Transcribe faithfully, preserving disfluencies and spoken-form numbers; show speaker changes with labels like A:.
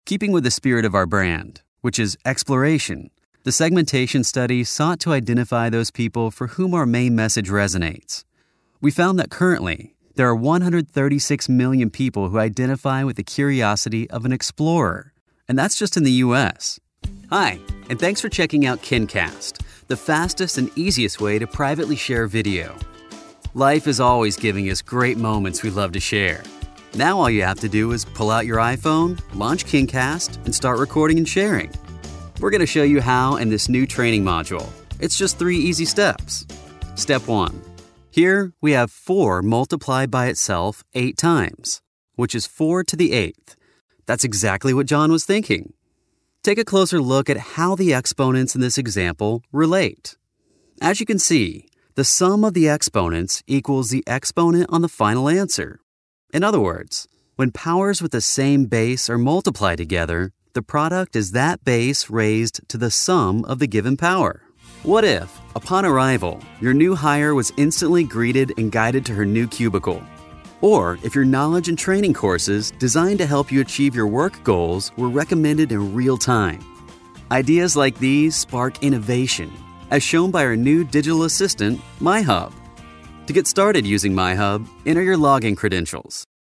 A: Keeping with the spirit of our brand, which is exploration, the segmentation study sought to identify those people for whom our main message resonates. We found that currently, there are one hundred thirty-six million people who identify with the curiosity of an explorer, and that's just in the U S. Hi, and thanks for checking out KinCast, the fastest and easiest way to privately share video. Life is always giving us great moments we love to share. Now all you have to do is pull out your iPhone, launch KinCast, and start recording and sharing. We're going to show you how in this new training module. It's just three easy steps. Step one. Here we have four multiplied by itself eight times, which is four to the eighth. That's exactly what John was thinking. Take a closer look at how the exponents in this example relate. As you can see, the sum of the exponents equals the exponent on the final answer. In other words, when powers with the same base are multiplied together, the product is that base raised to the sum of the given power. What if, upon arrival, your new hire was instantly greeted and guided to her new cubicle? Or if your knowledge and training courses designed to help you achieve your work goals were recommended in real time? Ideas like these spark innovation, as shown by our new digital assistant, MyHub. To get started using MyHub, enter your login credentials.